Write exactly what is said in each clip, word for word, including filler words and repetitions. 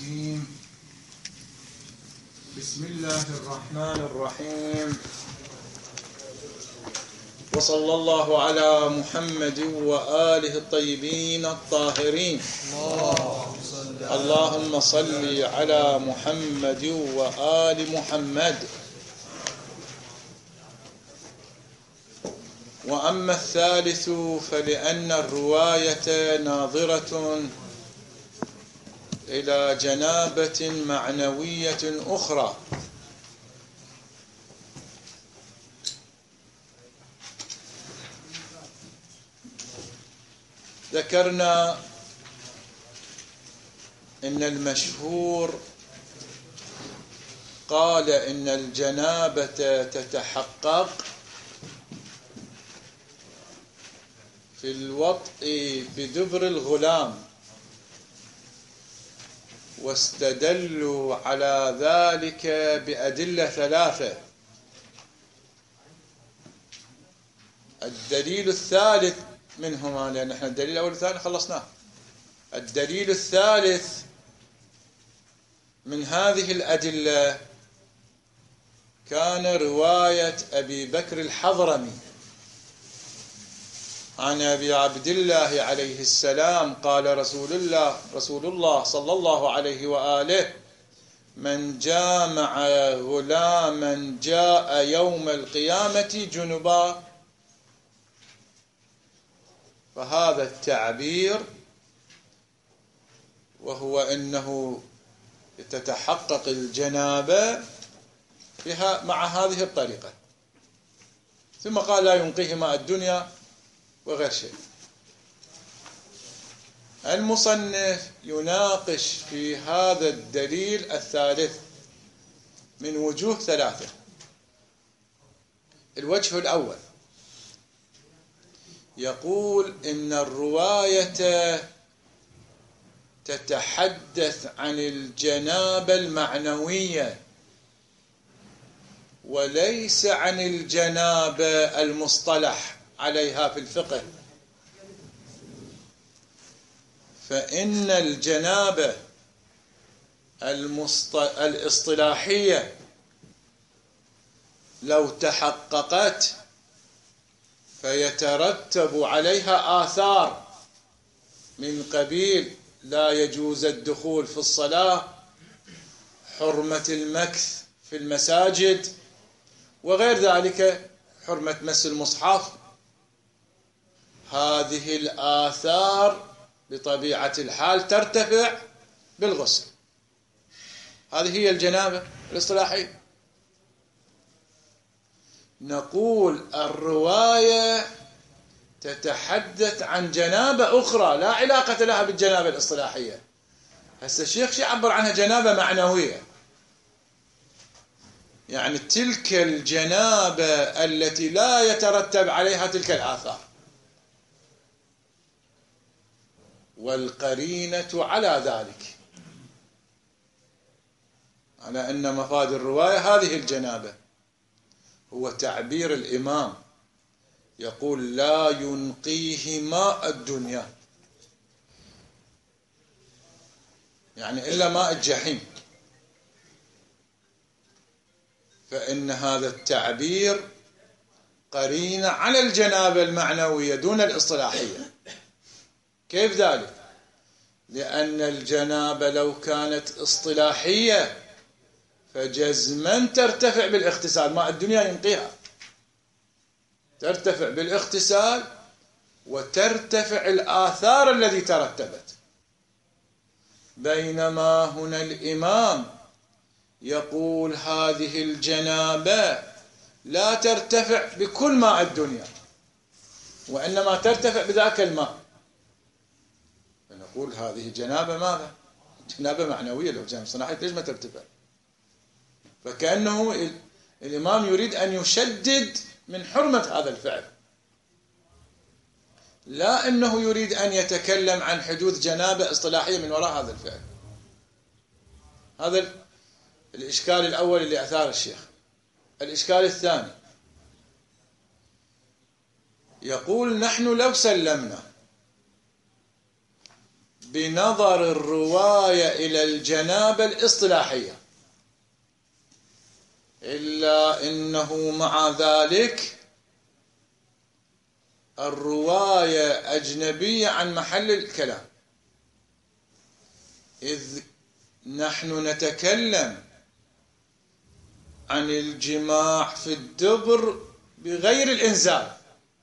الرجيم. بسم الله الرحمن الرحيم، وصلى الله على محمد وآله الطيبين الطاهرين. اللهم صل على محمد وآل محمد. وأما الثالث فلأن الرواية ناظرة إلى جنابة معنوية أخرى، ذكرنا إن المشهور قال إن الجنابة تتحقق في الوطء بدبر الغلام، واستدلوا على ذلك بأدلة ثلاثة. الدليل الثالث منهما، لأن احنا الدليل الأول والثاني خلصناه. الدليل الثالث من هذه الأدلة كان رواية أبي بكر الحضرمي عن أبي عبد الله عليه السلام قال رسول الله رسول الله صلى الله عليه وآله: من جامع غلاما جاء يوم القيامة جنبا. فهذا التعبير وهو أنه تتحقق الجنابة بها مع هذه الطريقة، ثم قال: لا ينقيه ماء الدنيا وغير شيء. المصنف يناقش في هذا الدليل الثالث من وجوه ثلاثة. الوجه الأول يقول إن الرواية تتحدث عن الجنابة المعنوية وليس عن الجنابة المصطلح عليها في الفقه، فإن الجنابة الاصطلاحية لو تحققت فيترتب عليها آثار من قبيل لا يجوز الدخول في الصلاة، حرمة المكث في المساجد، وغير ذلك، حرمة مس المصحف. هذه الآثار بطبيعة الحال ترتفع بالغسل. هذه هي الجنابة الاصطلاحية. نقول الرواية تتحدث عن جنابة أخرى لا علاقة لها بالجنابة الاصطلاحية. هسه الشيخ يعبر عنها جنابة معنوية، يعني تلك الجنابة التي لا يترتب عليها تلك الآثار، والقرينة على ذلك، على أن مفاد الرواية هذه الجنابة. هو تعبير الإمام يقول: لا ينقيه ماء الدنيا، يعني إلا ماء الجحيم. فإن هذا التعبير قرينة على الجنابة المعنوية دون الاصطلاحية. كيف ذلك؟ لأن الجنابة لو كانت اصطلاحية فجزما ترتفع بالاغتسال، ماء الدنيا ينقيها، ترتفع بالاغتسال وترتفع الآثار التي ترتبت. بينما هنا الإمام يقول هذه الجنابة لا ترتفع بكل ماء الدنيا، وإنما ترتفع بذاك الماء. فنقول هذه جنابة ماذا؟ جنابة معنوية. لو جنابة صناعية ليش ما ترتفع؟ فكأنه الإمام يريد أن يشدد من حرمة هذا الفعل، لا أنه يريد أن يتكلم عن حدوث جنابة اصطلاحية من وراء هذا الفعل. هذا الإشكال الأول اللي أثار الشيخ. الإشكال الثاني يقول: نحن لو سلمنا بنظر الرواية إلى الجنابة الاصطلاحية، إلا أنه مع ذلك الرواية أجنبية عن محل الكلام، إذ نحن نتكلم عن الجماع في الدبر بغير الإنزال،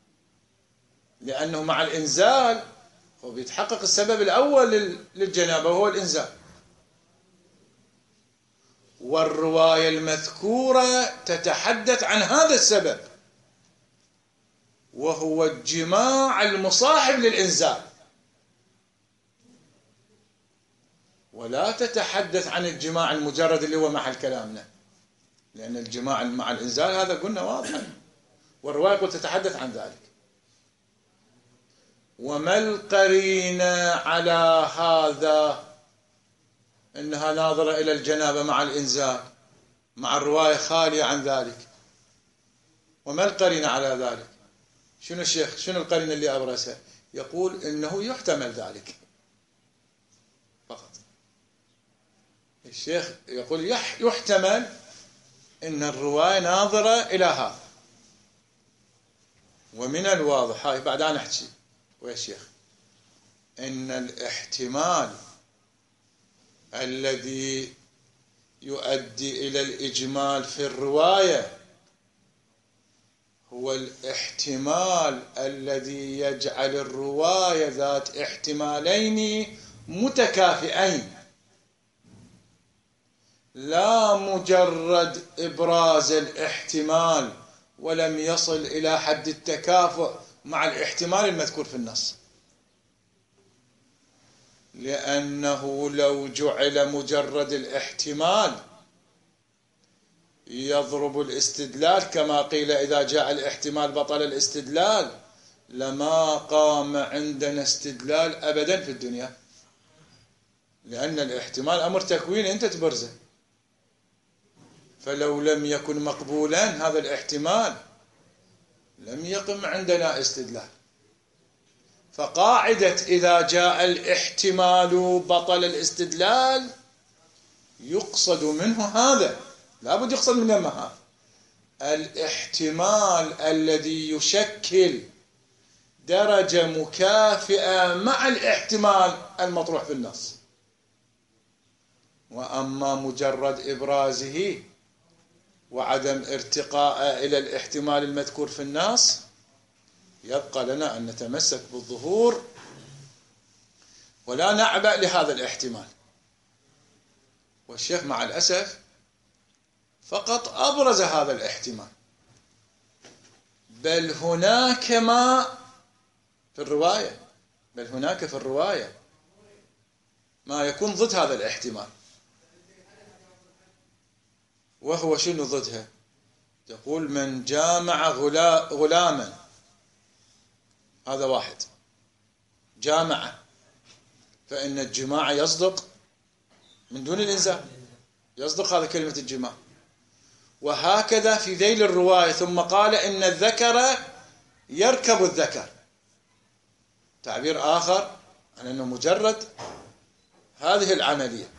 لأنه مع الإنزال هو بيتحقق السبب الأول للجنابة وهو الإنزال، والرواية المذكورة تتحدث عن هذا السبب وهو الجماع المصاحب للإنزال، ولا تتحدث عن الجماع المجرد اللي هو محل كلامنا، لأن الجماع مع الإنزال هذا قلنا واضحا، والرواية قد تتحدث عن ذلك. وما القرينة على هذا إنها ناظرة إلى الجنابة مع الإنزال مع الرواية خالية عن ذلك؟ وما القرينة على ذلك؟ شنو الشيخ شنو القرينة اللي أبرزها؟ يقول إنه يحتمل ذلك فقط. الشيخ يقول يحتمل إن الرواية ناظرة إلى هذا، ومن الواضح هاي بعد أنا أحكي ويا شيخ إن الاحتمال الذي يؤدي إلى الإجمال في الرواية هو الاحتمال الذي يجعل الرواية ذات احتمالين متكافئين، لا مجرد إبراز الاحتمال ولم يصل إلى حد التكافؤ مع الاحتمال المذكور في النص، لأنه لو جعل مجرد الاحتمال يضرب الاستدلال كما قيل إذا جاء الاحتمال بطل الاستدلال، لما قام عندنا استدلال أبدا في الدنيا، لأن الاحتمال أمر تكويني أنت تبرزه، فلو لم يكن مقبولا هذا الاحتمال لم يقم عندنا استدلال. فقاعدة إذا جاء الاحتمال بطل الاستدلال يقصد منه هذا، لا بد يقصد منه ما هذا الاحتمال الذي يشكل درجة مكافئة مع الاحتمال المطروح في النص. وأما مجرد إبرازه وعدم ارتقاء إلى الاحتمال المذكور في النص يبقى لنا أن نتمسك بالظهور ولا نعبأ لهذا الاحتمال. والشيخ مع الأسف فقط أبرز هذا الاحتمال، بل هناك ما في الرواية بل هناك في الرواية ما يكون ضد هذا الاحتمال. وهو شنو ضدها؟ تقول من جامع غلاما، هذا واحد جامع، فإن الجماع يصدق من دون الإنزال، يصدق هذا كلمة الجماع. وهكذا في ذيل الرواية ثم قال إن الذكر يركب الذكر، تعبير آخر عن أنه مجرد هذه العملية.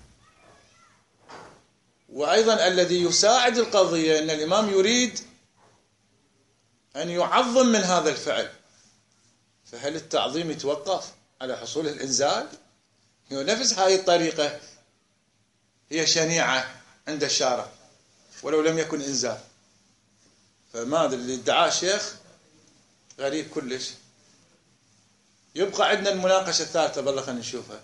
وأيضا الذي يساعد القضية أن الإمام يريد أن يعظم من هذا الفعل، فهل التعظيم يتوقف على حصول الإنزال؟ هي نفس هاي الطريقة هي شنيعة عند الشارع ولو لم يكن إنزال. فما أدري اللي ادعاه الشيخ غريب كلش. يبقى عندنا المناقشة الثالثة، بالله خلينا نشوفها.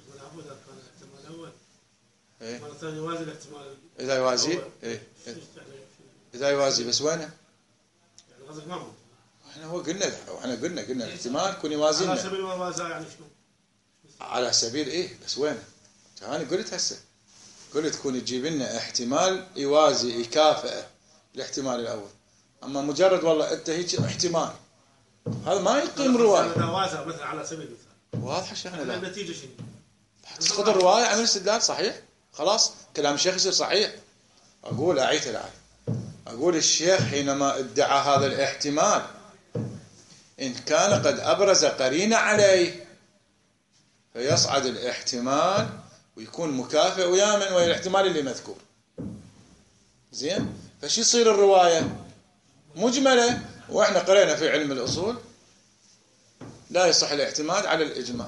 إيه؟ مرة ثانية يوازي الاحتمال. إذا يوازي إيه؟ إذا يوازي بس وينه؟ يعني قصدك ما هو؟ إحنا هو قلنا إحنا قلنا قلنا الاحتمال يكون يوازينا. على سبيل الموازاة يعني شنو؟ على سبيل إيه؟ بس وينه؟ أنا قلت هسه قلت تكون تجيب لنا احتمال يوازي يكافئ الاحتمال الأول، أما مجرد والله أنت هيك احتمال هذا ما يقيم رواية. هذا وازع مثلا على سبيل المثال. واضح شيخنا لا. النتيجة شنو؟ تسقط الرواية عن الاستدلال صحيح؟ خلاص كلام الشيخ يصير صحيح. أقول أعيد الآن أقول الشيخ حينما ادعى هذا الاحتمال إن كان قد أبرز قرينة عليه، فيصعد الاحتمال ويكون مكافئ ويا من ويا الاحتمال اللي مذكور. زين، فشي يصير الرواية مجملة، واحنا قرينا في علم الأصول لا يصح الاعتماد على الإجمال،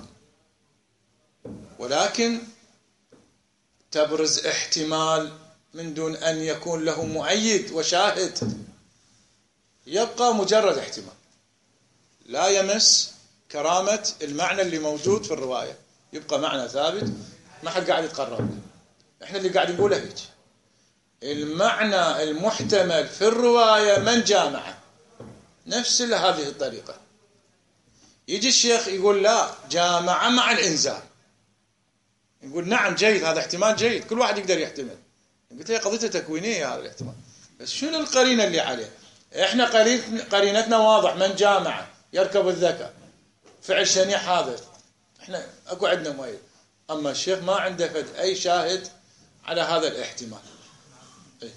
ولكن تبرز احتمال من دون أن يكون له مؤيد وشاهد، يبقى مجرد احتمال لا يمس كرامة المعنى اللي موجود في الرواية، يبقى معنى ثابت ما حد قاعد يتقرب له. احنا اللي قاعد نقوله هيك، المعنى المحتمل في الرواية من جامعه نفس هذه الطريقة. يجي الشيخ يقول لا، جامعه مع الإنزال، يقول نعم جيد، هذا احتمال جيد، كل واحد يقدر يحتمل. قلت هي قضية تكوينية هذا الاحتمال، بس شنو القرينة اللي عليه؟ احنا قرينتنا واضح، من جامعه يركب الذكر، فعل شنيع حادث، احنا اكو عندنا مؤيد. اما الشيخ ما عنده فد اي شاهد على هذا الاحتمال. ايه؟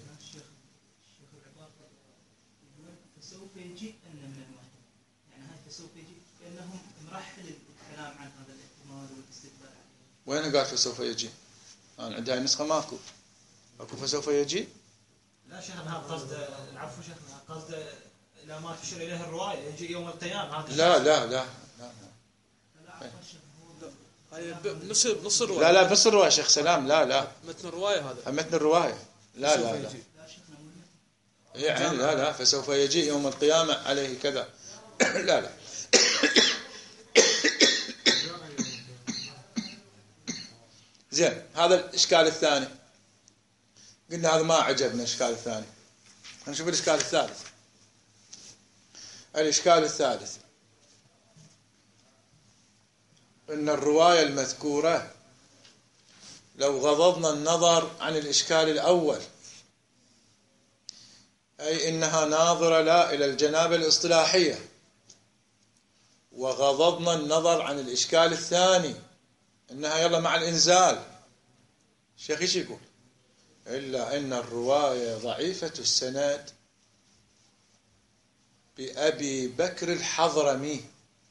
فسوف يجيء ان من المحتمل، يعني هذا فسوف يجيء كانهم مرحل الكلام عن هذا الاحتمال والاستدلال عليه. وين قال فسوف يجي؟ انا عندي هاي النسخه ماكو اكو فسوف يجي. لا شيخنا، هذا قصد العفو شيخنا، قصد لا ما تشير اليه الروايه يجي يوم القيامه. هذا لا لا لا لا هاي نص نص الروايه. لا لا بس الروايه شيخ سلام، لا لا متن الروايه هذا، متن الروايه. لا لا لا يعني لا لا فسوف يجي يوم القيامه عليه كذا. لا لا زين. هذا الاشكال الثاني، قلنا هذا ما عجبنا. الاشكال الثاني نشوف الاشكال الثالث. الاشكال الثالث ان الروايه المذكوره لو غضضنا النظر عن الاشكال الاول، اي انها ناظره لا الى الجنابه الاصطلاحيه، وغضضنا النظر عن الاشكال الثاني انها يلا مع الانزال، الشيخ ايش يقول؟ إلا أن الرواية ضعيفة السند بأبي بكر الحضرمي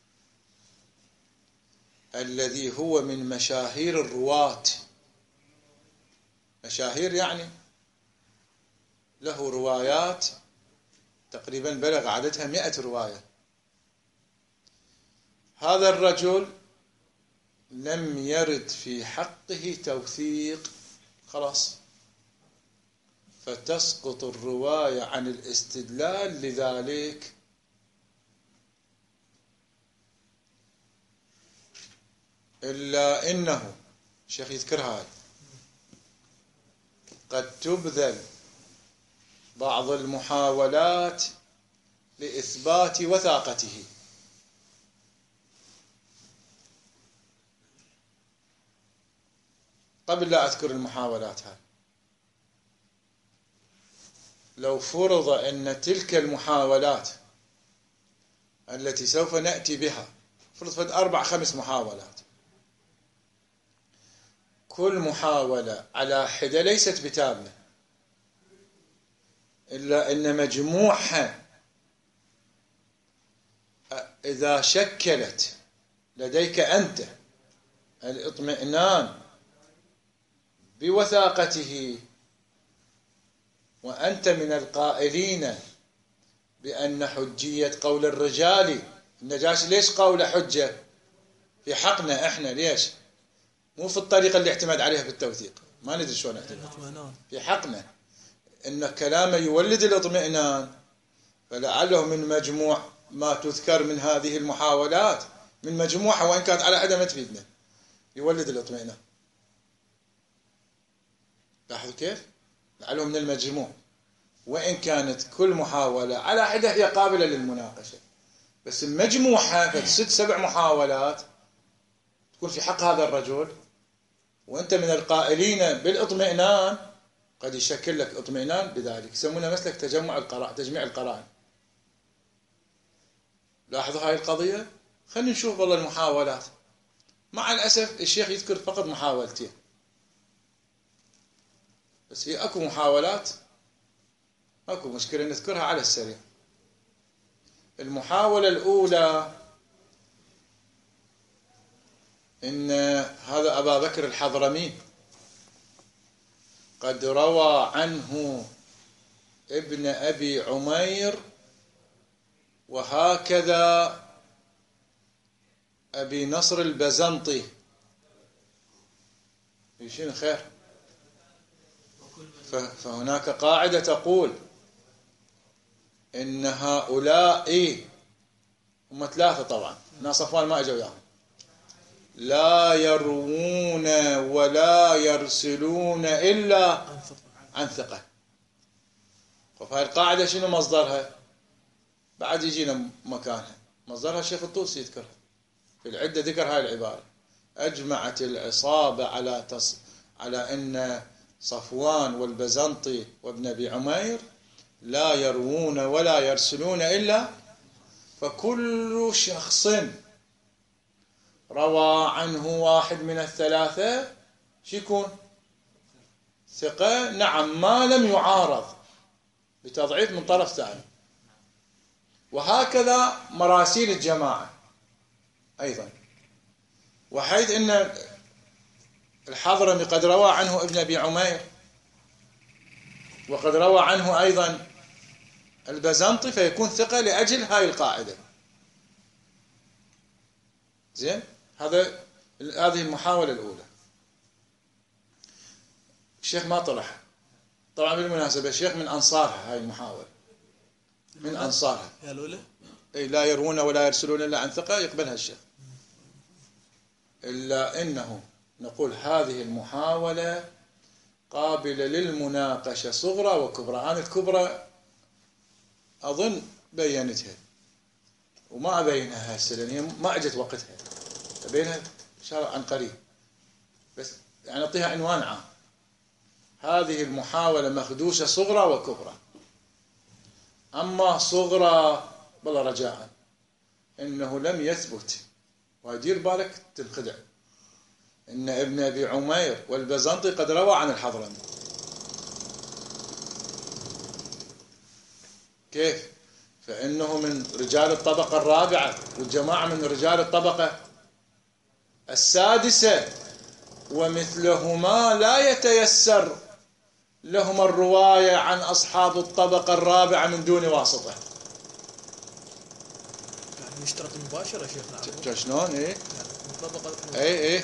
الذي هو من مشاهير الرواة. مشاهير يعني له روايات تقريبا بلغ عددها مئة رواية. هذا الرجل لم يرد في حقه توثيق، خلاص، فتسقط الرواية عن الاستدلال لذلك. إلا إنه الشيخ يذكر هاي قد تبذل بعض المحاولات لإثبات وثاقته. قبل لا أذكر المحاولات هاي، لو فرض أن تلك المحاولات التي سوف نأتي بها، فرض فد أربع خمس محاولات، كل محاولة على حدة ليست بتامة، إلا أن مجموعها إذا شكلت لديك أنت الاطمئنان بوثاقته، وأنت من القائلين بأن حجية قول الرجال، النجاشي ليش قول حجة في حقنا إحنا؟ ليش؟ مو في الطريقة اللي اعتمد عليها في التوثيق، ما ندري شلون اعتمد في حقنا، إن كلامه يولد الاطمئنان، فلعله من مجموع ما تذكر من هذه المحاولات، من مجموعة وإن كانت على حدة ما تفيدنا، يولد الاطمئنان. لاحظوا كيف؟ لعله من المجموع، وإن كانت كل محاولة على حدة هي قابلة للمناقشة، بس المجموعة في ست سبع محاولات تكون في حق هذا الرجل، وأنت من القائلين بالاطمئنان، قد يشكل لك اطمئنان بذلك، يسمونه مسلك تجمع القرائن، تجميع القرائن. لاحظوا هاي القضية. خلينا نشوف والله المحاولات. مع الأسف الشيخ يذكر فقط محاولتين، بس هي أكو محاولات، أكو مشكلة نذكرها على السريع. المحاولة الأولى إن هذا أبا بكر الحضرمي قد روى عنه ابن أبي عمير، وهكذا أبي نصر البزنطي. يشين خير. فهناك قاعدة تقول إن هؤلاء هم ثلاثة طبعا، ناس صفوان ما أجوا وياهم، لا يروون ولا يرسلون إلا عن ثقة. فهذه القاعدة شنو مصدرها؟ بعد يجينا مكانها. مصدرها الشيخ الطوسي يذكرها في العدة، ذكر هاي العبارة: أجمعت العصابة على تص... على أن صفوان والبزنطي وابن أبي عمير لا يروون ولا يرسلون إلا. فكل شخص روى عنه واحد من الثلاثة شيكون ثقة، نعم، ما لم يعارض بتضعيف من طرف ثاني. وهكذا مراسيل الجماعة أيضا، وحيث أن الحضرمي قد روى عنه ابن أبي عمير وقد روى عنه أيضا البزنطي، فيكون ثقة لأجل هاي القاعدة. زين، هذا هذه المحاولة الأولى. الشيخ ما طرح طبعا، بالمناسبة الشيخ من أنصارها هاي المحاولة، من أنصارها. يا الأولى أي لا يرون ولا يرسلون إلا عن ثقة، يقبلها الشيخ. إلا إنه نقول هذه المحاولة قابلة للمناقشة صغرى وكبرى. أنا الكبرى أظن بينتها وما أبينها هسه لأن ما أجت وقتها، أبينها إن شاء الله عن قريب، بس يعني أعطيها عنوان عام. هذه المحاولة مخدوشة صغرى وكبرى. أما صغرى بلا رجاء إنه لم يثبت، ودير بالك تنخدع، إن ابن أبي عمير والبزنطي قد روى عن الحضرمي. كيف؟ فإنه من رجال الطبقة الرابعة، والجماعة من رجال الطبقة السادسة، ومثلهما لا يتيسر لهم الرواية عن أصحاب الطبقة الرابعة من دون واسطة. يعني مشترك مباشرة شيخنا. شلون؟ إيه؟ يعني طبقة. إيه إيه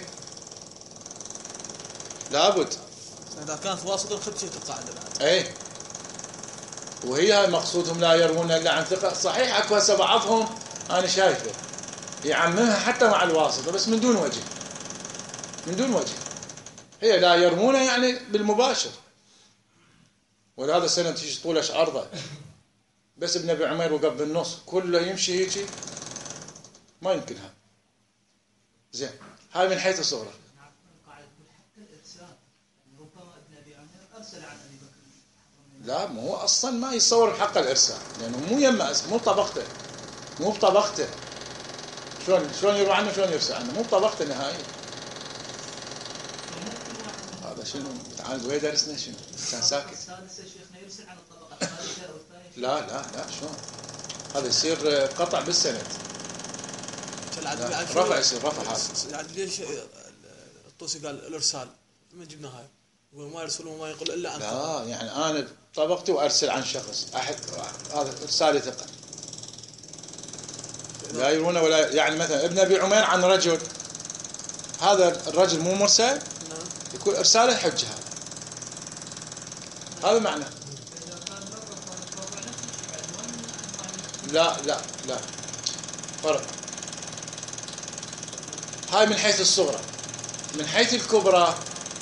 لابد. إذا كانت واسطة خدشة القاعدة الآن. إيه، وهي مقصودهم لا يروون إلا عن ثقة. صحيح أكو هسه بعضهم أنا شايفه يعممها حتى مع الواسطة، بس من دون وجه، من دون وجه. هي لا يرمونها يعني بالمباشر، ولهذا السنة تيجي طولش عرضة، بس ابن أبي عمير وقف بالنص كله يمشي هيك، ما يمكنها. زين، هاي من حيث الصغرى. لا، ما هو أصلا ما يصور حق الإرسال، لأنه مو يما مو طبقته، مو بطبقته. شلون شلون يروح عنه، شلون يرسل عنه، مو بطبقته نهائيا. هذا شنو تعال وين درسنا شنو كان ساكت. السادسة شيخنا يرسل عن الطبقة الثالثة أو الثانية. لا لا لا، شلون هذا يصير قطع بالسند. رفع يصير رفع. هذا يعني ليش الطوسي قال الإرسال ما جبنا هاي وما يرسل وما يقول إلا عن لا، يعني أنا طبقتي وأرسل عن شخص أحد، هذا إرسال ثقة. لا يرون ولا يعني مثلا ابن أبي عمير عن رجل، هذا الرجل مو مرسل، يكون إرساله حجة. هذا معنى. لا لا لا، فرق. هاي من حيث الصغرى. من حيث الكبرى،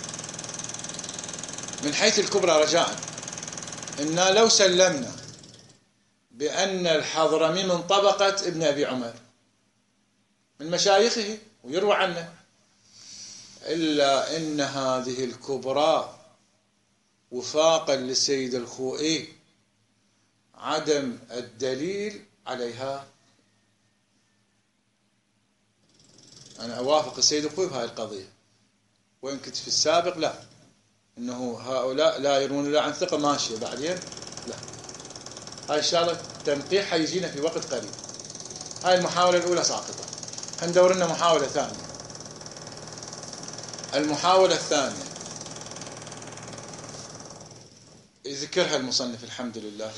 من حيث الكبرى رجاء، إنا لو سلمنا بأن الحضرمي من طبقة ابن أبي عمر من مشايخه ويروى عنه، إلا إن هذه الكبرى وفاقا للسيد الخوئي عدم الدليل عليها. أنا أوافق السيد الخوئي بهذه القضية، وإن كنت في السابق لا، إنه هؤلاء لا يرون لا عن ثقة ماشية، بعدين لا. هاي إن شاء الله تنقيح حيجينا في وقت قريب. هاي المحاولة الأولى ساقطة، هندور لنا محاولة ثانية. المحاولة الثانية يذكرها المصنف الحمد لله.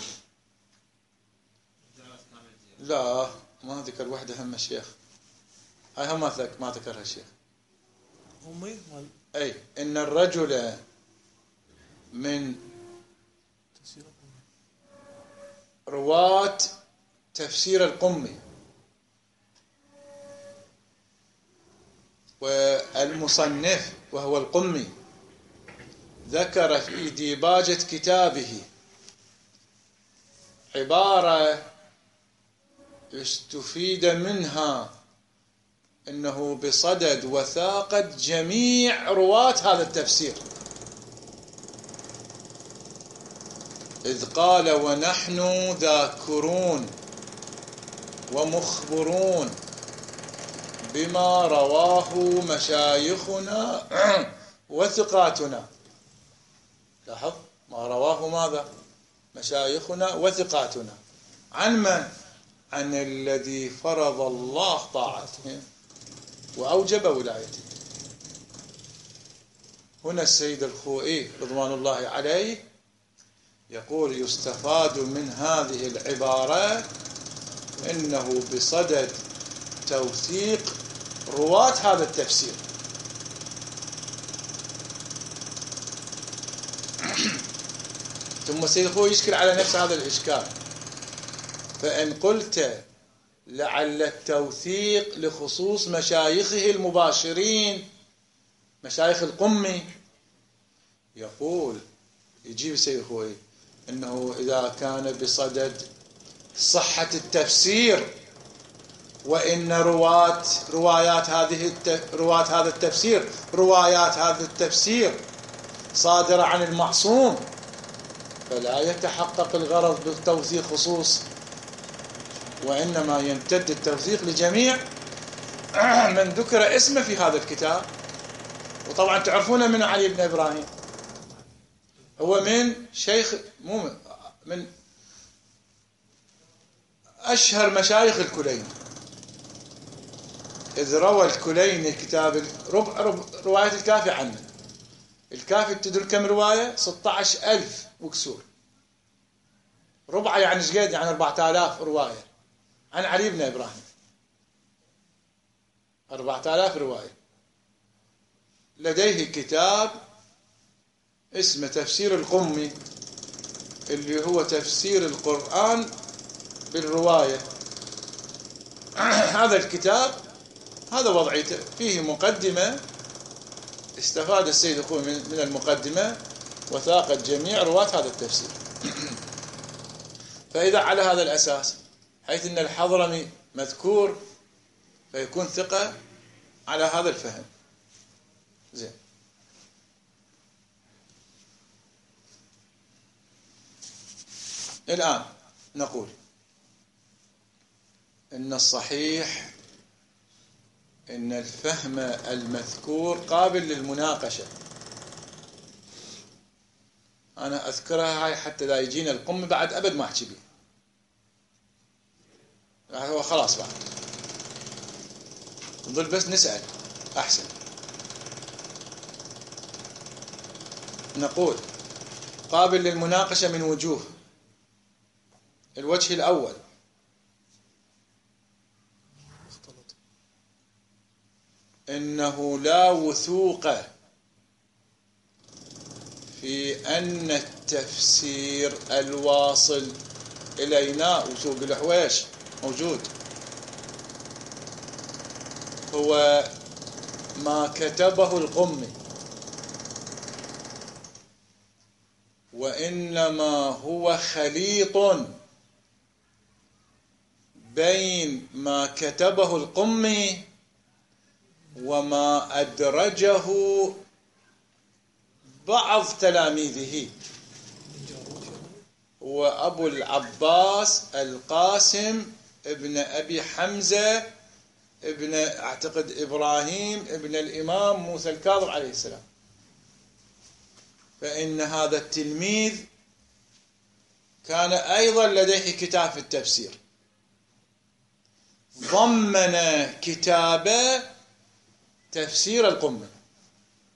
لا ما ذكر وحده هم الشيخ، هاي هم ما ذكرها الشيخ. أمي مال أي إن الرجل من تفسير القمي. رواة تفسير القمي، والمصنف وهو القمي ذكر في ديباجة كتابه عبارة استفيد منها أنه بصدد وثاقة جميع رواة هذا التفسير، إذ قال ونحن ذاكرون ومخبرون بما رواه مشايخنا وثقاتنا. لاحظ ما رواه ماذا؟ مشايخنا وثقاتنا. عن من؟ عن الذي فرض الله طاعته وأوجب ولايته. هنا السيد الخوئي رضوان الله عليه يقول يستفاد من هذه العبارة إنه بصدد توثيق رواة هذا التفسير. ثم السيد الخوئي يشكل على نفس هذا الإشكال، فإن قلت لعل التوثيق لخصوص مشايخه المباشرين مشايخ القمي، يقول يجيب السيد الخوئي إنه إذا كان بصدد صحة التفسير وإن رواة روايات هذه رواة هذا التفسير روايات هذا التفسير صادرة عن المعصوم، فلا يتحقق الغرض بالتوثيق خصوص، وإنما يمتد التوثيق لجميع من ذكر اسمه في هذا الكتاب. وطبعا تعرفون من علي بن إبراهيم، هو من شيخ مو من أشهر مشايخ الكليني، إذ روى الكليني كتاب ربع ربع رواية الكافي عنه. الكافي تدري كم رواية؟ ستة عشر ألف وكسور، ربع يعني شقد؟ يعني أربعة آلاف رواية عن علي بن إبراهيم، أربعة آلاف رواية. لديه كتاب اسمه تفسير القمي اللي هو تفسير القرآن بالرواية. هذا الكتاب هذا وضعيته، فيه مقدمة استفاد السيد الخوئي من المقدمة وثاقت جميع رواة هذا التفسير. فإذا على هذا الأساس حيث أن الحضرمي مذكور فيكون ثقة على هذا الفهم. زين، الآن نقول إن الصحيح إن الفهم المذكور قابل للمناقشة. أنا أذكرها هاي حتى لا يجينا القم بعد أبد ما أحكي بيه، هو خلاص بعد نظل بس نسأل أحسن. نقول قابل للمناقشة من وجوه. الوجه الأول إنه لا وثوق في أن التفسير الواصل إلينا وسوق الحويش موجود هو ما كتبه القمي، وإنما هو خليط بين ما كتبه القمي وما أدرجه بعض تلاميذه. وأبو العباس القاسم ابن أبي حمزة ابن أعتقد إبراهيم ابن الإمام موسى الكاظم عليه السلام. فإن هذا التلميذ كان أيضا لديه كتاب في التفسير ضمن كتابه تفسير القمي.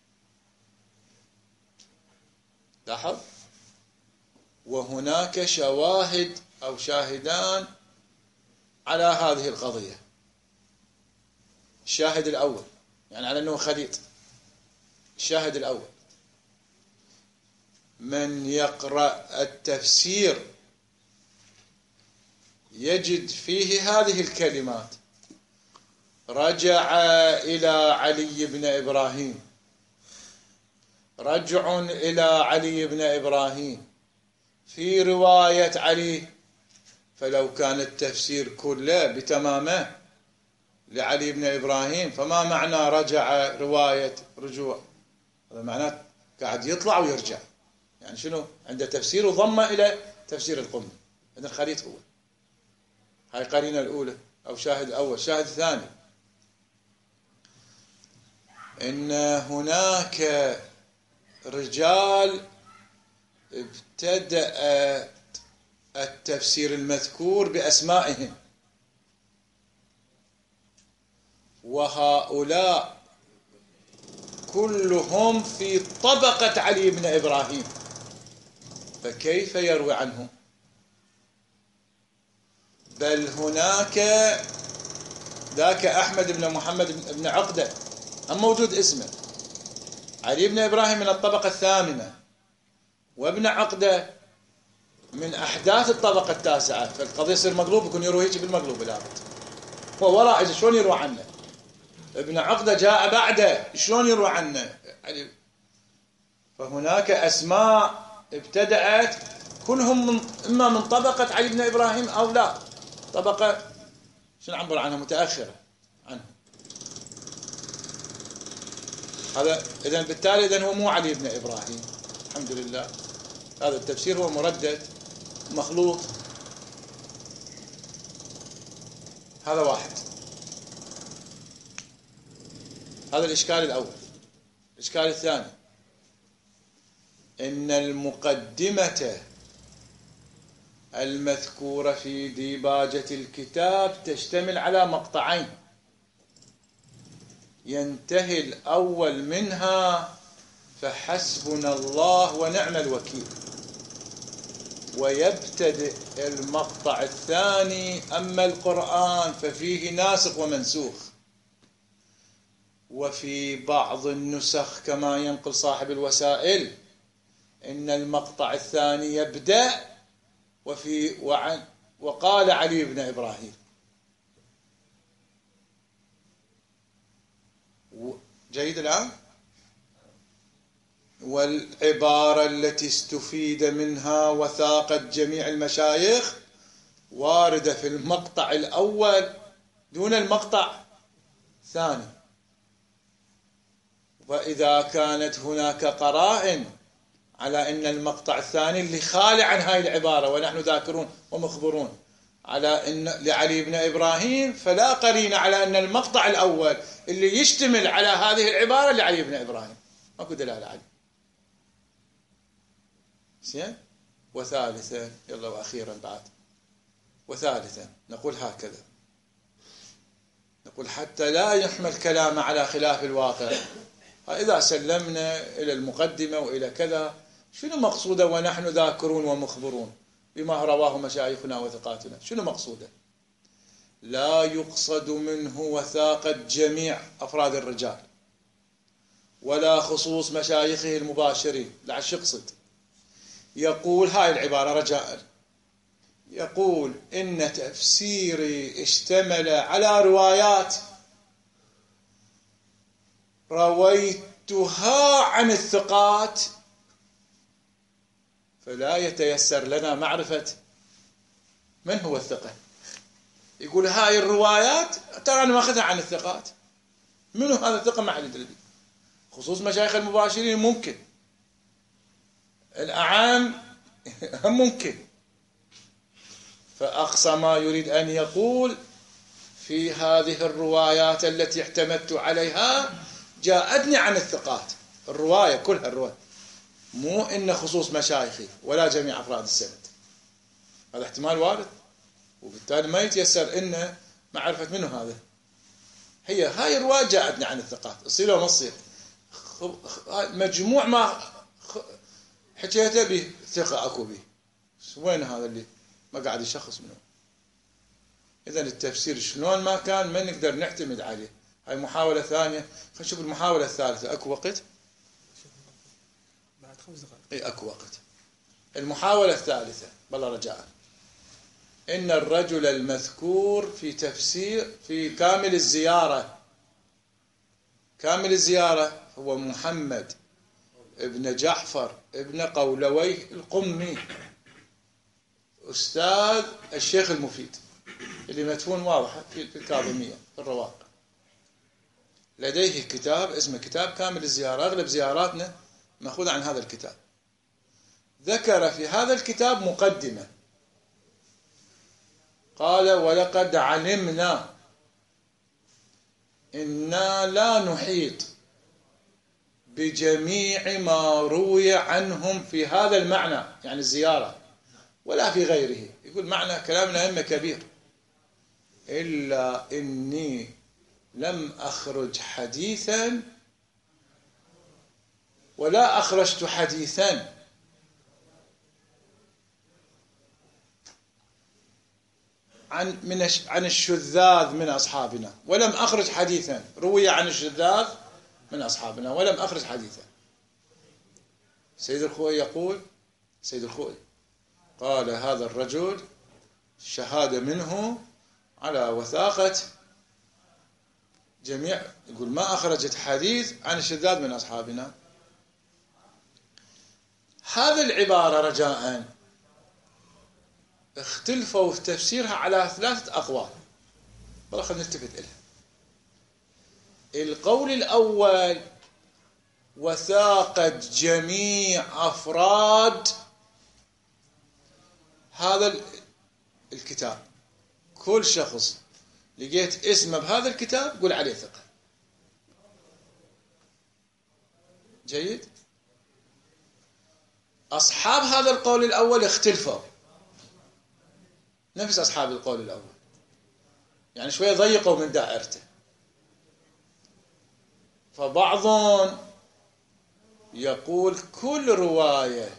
لاحظ. وهناك شواهد أو شاهدان على هذه القضية. الشاهد الأول يعني على أنه خليط. الشاهد الأول من يقرأ التفسير يجد فيه هذه الكلمات: رجع إلى علي بن إبراهيم، رجع إلى علي بن إبراهيم في رواية علي. فلو كان التفسير كله بتمامه لعلي بن إبراهيم فما معنى رجع رواية رجوع؟ هذا معناه قاعد يطلع ويرجع. يعني شنو؟ عنده تفسير وضمه إلى تفسير القمي. إذن الخليط هو. هاي قرينة الأولى أو شاهد الأول. شاهد الثاني إن هناك رجال ابتدأ التفسير المذكور بأسمائهم، وهؤلاء كلهم في طبقة علي بن إبراهيم، فكيف يروي عنهم؟ بل هناك ذاك أحمد بن محمد بن عقدة هم موجود اسمه. علي بن إبراهيم من الطبقة الثامنة، وابن عقدة من أحداث الطبقة التاسعة. فالقضية يصير مقلوب، يكون يروي هيك بالمقلوب لابد. هو وراء شلون يروي عنه؟ ابن عقدة جاء بعده، شلون يروي عنه؟ فهناك أسماء ابتدأت كلهم من إما من طبقة علي بن إبراهيم أو لا طبقة شنو نعبر عنها متأخرة عنه. هذا إذن بالتالي إذن هو مو علي بن إبراهيم. الحمد لله هذا التفسير هو مردد مخلوط. هذا واحد. هذا الإشكال الأول. الإشكال الثاني إن المقدمة المذكورة في ديباجة الكتاب تشتمل على مقطعين، ينتهي الأول منها فحسبنا الله ونعم الوكيل، ويبتدئ المقطع الثاني أما القرآن ففيه ناسخ ومنسوخ. وفي بعض النسخ كما ينقل صاحب الوسائل إن المقطع الثاني يبدأ وفي وعن وقال علي بن إبراهيم. جيد الآن. والعبارة التي استفيد منها وثاقت جميع المشايخ واردة في المقطع الأول دون المقطع الثاني. وإذا كانت هناك قرائن على أن المقطع الثاني اللي خالي عن هاي العبارة ونحن ذاكرون ومخبرون على أن لعلي بن إبراهيم، فلا قرينة على أن المقطع الأول اللي يشتمل على هذه العبارة لعلي بن إبراهيم. ماكو دلالة عليه. زين. وثالثا يلا وأخيرا بعد وثالثا نقول هكذا، نقول حتى لا يحمل كلام على خلاف الواقع. إذا سلمنا إلى المقدمة وإلى كذا شنو مقصوده ونحن ذاكرون ومخبرون بما رواه مشايخنا وثقاتنا؟ شنو مقصوده؟ لا يقصد منه وثاقة جميع أفراد الرجال ولا خصوص مشايخه المباشرين، لا شو يقصد؟ يقول هاي العبارة رجاء، يقول إن تفسيري اشتمل على روايات رويتها عن الثقات، فلا يتيسر لنا معرفة من هو الثقة. يقول هاي الروايات ترى أنا ماخذها عن الثقات، منو هذا الثقة ما حد يدري. خصوص مشايخ المباشرين ممكن، الأعام هم ممكن. فأقصى ما يريد أن يقول في هذه الروايات التي اعتمدت عليها جاءتني عن الثقات، الرواية كلها الرواية، مو إن خصوص مشايخي ولا جميع أفراد السند. هذا احتمال وارد، وبالتالي ما يتيسر إن معرفة منه هذا. هي هاي الرواية جاءتني عن الثقات، تصير وما تصير مجموع ما حكيته به ثقة أكو به، وين هذا اللي ما قاعد يشخص منه؟ إذا التفسير شلون ما كان ما نقدر نعتمد عليه. هاي محاولة ثانية. خلينا نشوف المحاولة الثالثة. أكو وقت؟ بعد خمس دقائق. إيه أكو وقت. المحاولة الثالثة بالله رجاء. إن الرجل المذكور في تفسير في كامل الزيارة، كامل الزيارة هو محمد ابن جعفر ابن قولويه القمي، أستاذ الشيخ المفيد اللي مدفون واضحة في الكاظمية في الرواق. لديه كتاب اسمه كتاب كامل الزيارة، أغلب زياراتنا مأخوذة عن هذا الكتاب. ذكر في هذا الكتاب مقدمة، قال: ولقد علمنا إنا لا نحيط بجميع ما روي عنهم في هذا المعنى، يعني الزيارة، ولا في غيره. يقول معنى كلامنا هم كبير، إلا إني لم أخرج حديثا ولا أخرجت حديثا عن من عن الشذاذ من أصحابنا، ولم أخرج حديثا روي عن الشذاذ من أصحابنا ولم أخرج حديثا. سيد الخوئي يقول، سيد الخوئي قال: هذا الرجل شهادة منه على وثاقة جميع، يقول ما أخرجت حديث عن الشذاذ من أصحابنا. هذه العبارة رجاءً اختلفوا في تفسيرها على ثلاثة أقوال، والله خلينا نلتفت إلها. القول الأول: وثاقة جميع أفراد هذا الكتاب، كل شخص لقيت اسمه بهذا الكتاب قول عليه ثقة. جيد. أصحاب هذا القول الأول اختلفوا، نفس أصحاب القول الأول، يعني شوية ضيقوا من دائرته. فبعضهم يقول كل رواية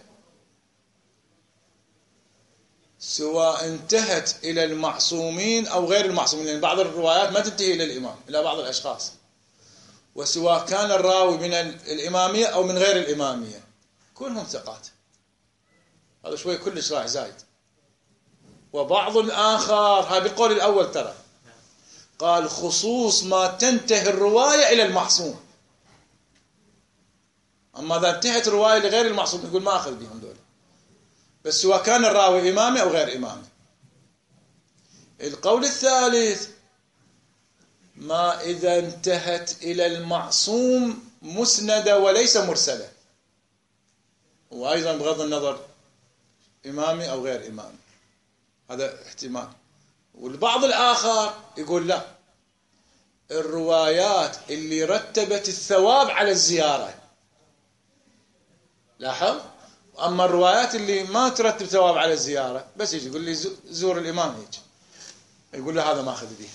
سواء انتهت إلى المعصومين أو غير المعصومين، لأن بعض الروايات ما تنتهي إلى الإمام، إلى بعض الأشخاص، وسواء كان الراوي من الإمامية أو من غير الإمامية كلهم ثقات. هذا شوي كلش راح زايد. وبعض الآخر، هذا بقول الأول ترى، قال خصوص ما تنتهي الرواية إلى المعصوم، أما إذا انتهت الرواية لغير المعصوم يقول ما أخذ بهم دول، بس سواء كان الراوي إمامي أو غير إمامي. القول الثالث: ما إذا انتهت إلى المعصوم مسندة وليس مرسلة، وأيضا بغض النظر إمامي أو غير إمامي، هذا احتمال. والبعض الآخر يقول لا، الروايات اللي رتبت الثواب على الزيارة، لاحظ، أما الروايات اللي ما ترتب ثواب على الزيارة بس يجي يقول لي زور الإمام هيك، يقول له هذا ما أخذ به.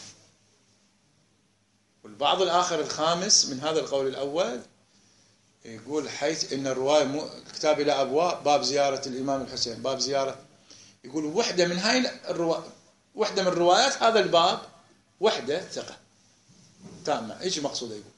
والبعض الآخر الخامس من هذا القول الأول يقول حيث إن الرواية مو... الكتاب إلى أبواب، باب زيارة الإمام الحسين، باب زيارة، يقول وحدة من هاي الروا... وحدة من روايات هذا الباب وحدة ثقة تامة، إيش مقصوده يقول.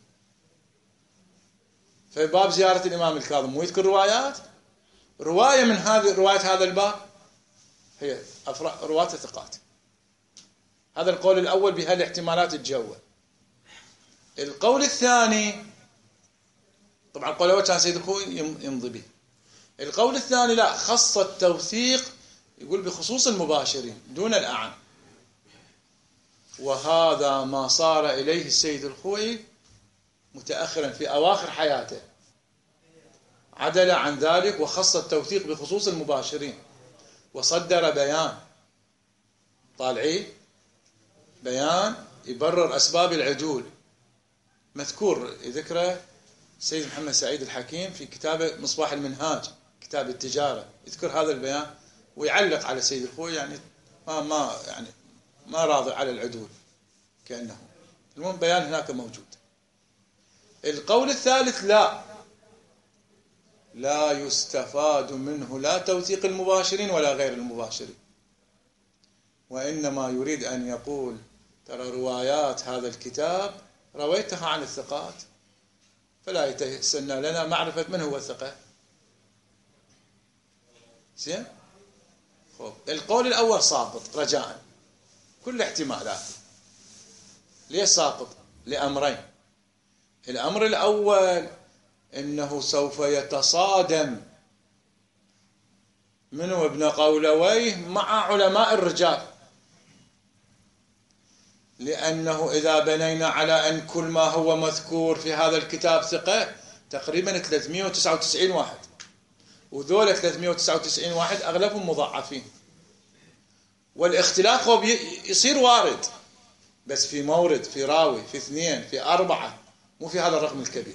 في باب زيارة الإمام الكاظم مو يذكر روايات، رواية من هذه رواية هذا الباب هي أفراد رواة ثقات. هذا القول الأول بهالاحتمالات الجوة. القول الثاني، طبعا القول الأول كان سيد الخوئي يمضي به. القول الثاني لا، خص التوثيق، يقول بخصوص المباشرين دون الأعم، وهذا ما صار إليه السيد الخوئي متأخرا في أواخر حياته، عدل عن ذلك وخص التوثيق بخصوص المباشرين، وصدر بيان طالعي بيان يبرر أسباب العدول، مذكور ذكره السيد محمد سعيد الحكيم في كتابه مصباح المنهاج، كتاب التجارة، يذكر هذا البيان ويعلق على السيد الخوئي، يعني ما ما يعني ما راضي على العدول كأنه. المهم بيان هناك موجود. القول الثالث لا، لا يستفاد منه لا توثيق المباشرين ولا غير المباشرين، وإنما يريد أن يقول ترى روايات هذا الكتاب رويتها عن الثقات، فلا يتسنى لنا معرفة من هو الثقة. زين؟ خب القول الأول ساقط رجاء كل احتمالات. ليش ساقط؟ لأمرين. الأمر الأول إنه سوف يتصادم منه ابن قولويه مع علماء الرجال، لأنه إذا بنينا على أن كل ما هو مذكور في هذا الكتاب ثقة تقريبا ثلاثمئة وتسعة وتسعين واحد، وذول ثلاثمئة وتسعة وتسعين واحد أغلبهم مضاعفين، والاختلاف هو يصير وارد بس في مورد، في راوي، في اثنين، في أربعة، مو في هذا الرقم الكبير.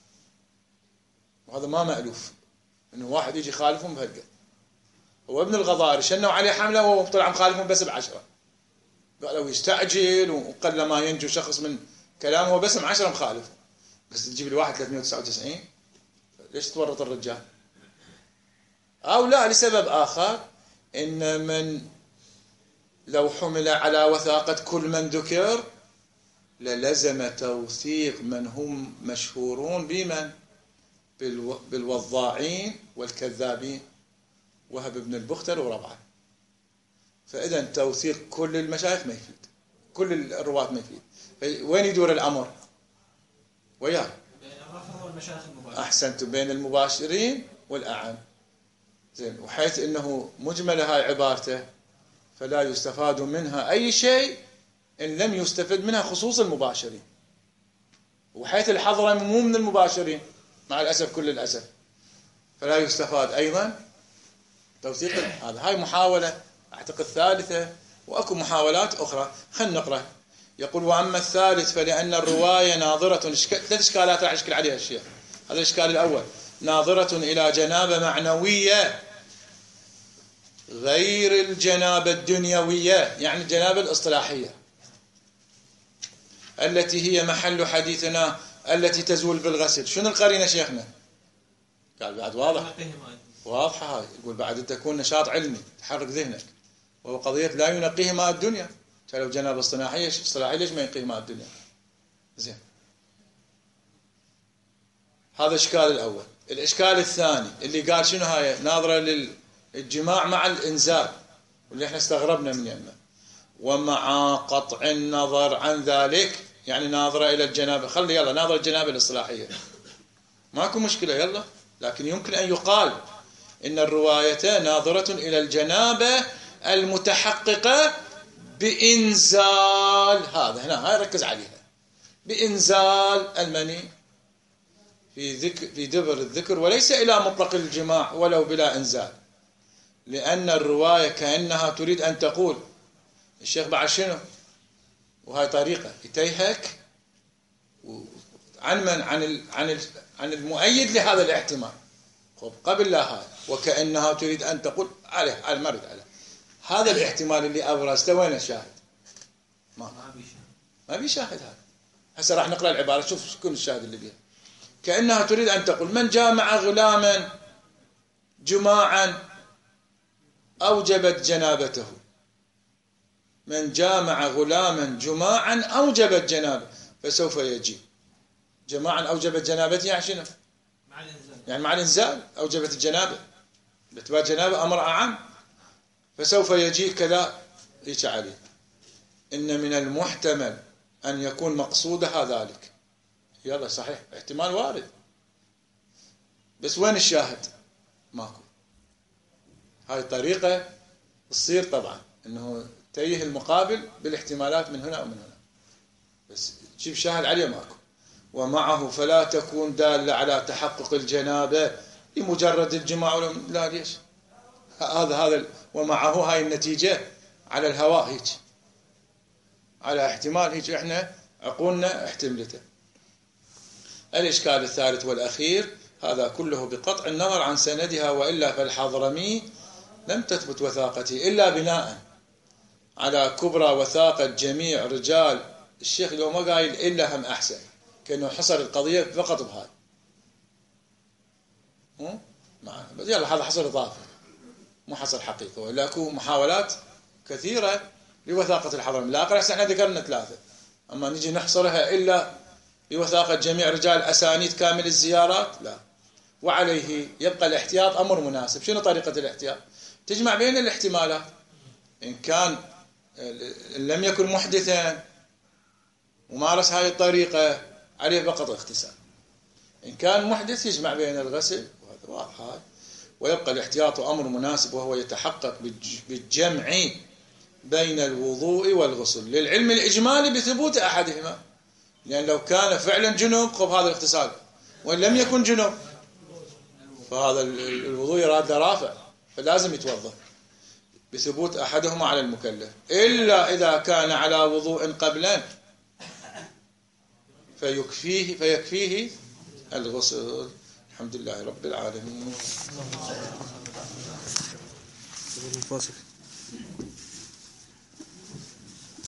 وهذا ما مألوف إنه واحد يجي خالفهم بهالقد. هو ابن الغضاري شنوا عليه حملة وهو طلع مخالفهم بس بعشرة، قالوا يستعجل وقل ما ينجو شخص من كلامه، هو بس عشرة مخالف، بس تجيب لي واحد ثلاثمئة وتسعة وتسعين، ليش تورط الرجال؟ أو لا لسبب آخر، إن من لو حمل على وثاقة كل من ذكر للزم توثيق من هم مشهورون بمن؟ بالوضاعين والكذابين، وهب بن البختر وربعه. فإذا توثيق كل المشايخ ما يفيد، كل الرواة ما يفيد. وين يدور الأمر؟ وياه أحسنت، بين المباشرين والأعم. زين، وحيث إنه مجملة هاي عبارته فلا يستفاد منها أي شيء إن لم يستفد منها خصوص المباشرين، وحيث الحضرة مو من المباشرين مع الأسف كل الأسف، فلا يستفاد أيضا توثيق هذا. هاي محاولة أعتقد ثالثة، وأكو محاولات أخرى. خلينا نقرأ. يقول وأما الثالث فلأن الرواية ناظرة، ثلاث إشكالات راح يشكل عليها الشيخ. هذا الإشكال الأول، ناظرة إلى جنابة معنوية غير الجنابة الدنيوية، يعني الجنابة الاصطلاحية التي هي محل حديثنا التي تزول بالغسل. شنو القرينة شيخنا؟ قال بعد واضح واضحة هاي. يقول بعد تكون نشاط علمي تحرك ذهنك، وهو قضية لا ينقيه ماء الدنيا. لو جنابة اصطلاحية اصطلاحية ليش ما ينقيه ماء الدنيا؟ زين، هذا الإشكال الأول. الإشكال الثاني اللي قال شنو هاي؟ ناظرة للجماع مع الإنزال، واللي احنا استغربنا من يمه. ومع قطع النظر عن ذلك، يعني ناظرة إلى الجنابة، خلي يلا ناظرة الجنابة الاصطلاحية ماكو مشكلة يلا، لكن يمكن أن يقال إن الرواية ناظرة إلى الجنابة المتحققة بإنزال، هذا هنا هاي ركز عليها، بإنزال المني في ذكر في دبر الذكر، وليس إلى مطلق الجماع ولو بلا إنزال. لأن الرواية كأنها تريد أن تقول الشيخ بعد شنو؟ وهاي طريقة يتيهك عن من عن ال عن ال عن المؤيد لهذا الاحتمال. خب قبل لا هاي، وكأنها تريد أن تقول عليه على المرد عليه هذا الاحتمال اللي أبرزته، وين الشاهد؟ ما ما في شاهد. هذا هسه راح نقرأ العبارة، شوف شكون الشاهد اللي بيها. كأنها تريد أن تقول من جامع غلاما جماعا أوجبت جنابته، من جامع غلاما جماعا أوجبت جنابه فسوف يجي. جماعا أوجبت جنابته يعني شنو؟ مع الإنزال، يعني مع الإنزال أوجبت الجنابة، بتبقى جنابة أمر أعم، فسوف يجي كذا ليش عليه. إن من المحتمل أن يكون مقصودها ذلك. يلا صحيح، احتمال وارد، بس وين الشاهد؟ ماكو. هاي طريقة تصير طبعا إنه تيه المقابل بالاحتمالات من هنا ومن هنا، بس تجيب شاهد عليه ماكو. ومعه فلا تكون دالة على تحقق الجنابة لمجرد الجماع، لا ليش؟ هذا هذا ومعه هاي النتيجة على الهواء هيك، على احتمال هيك احنا عقولنا احتملته. الإشكال الثالث والأخير هذا كله بقطع النظر عن سندها، وإلا فالحضرمي لم تثبت وثاقته إلا بناء على كبرى وثاقة جميع رجال الشيخ. لو ما قايل إلا هم أحسن، كأنه حصر القضية فقط بهاي. معنا، بس يلا هذا حصل إضافة مو حصل حقيقة، ولا أكو محاولات كثيرة لوثاقة الحضرمي. لا أقل احنا ذكرنا ثلاثة، أما نجي نحصرها إلا بوثاقة جميع رجال أسانيد كامل الزيارات لا. وعليه يبقى الاحتياط أمر مناسب. شنو طريقة الاحتياط؟ تجمع بين الاحتمالات، إن كان لم يكن محدثا ومارس هذه الطريقة عليه فقط اغتسال، إن كان محدث يجمع بين الغسل، وهذا واضح هاي. ويبقى الاحتياط أمر مناسب، وهو يتحقق بالجمع بين الوضوء والغسل للعلم الإجمالي بثبوت أحدهما. لأن لو كان فعلا جنوب خب هذا الاغتسال، وإن لم يكن جنوب فهذا الوضوء يراد رافع، فلازم يتوضأ بثبوت أحدهما على المكلف، إلا إذا كان على وضوء قبلا فيكفيه فيكفيه الغسل. الحمد لله رب العالمين.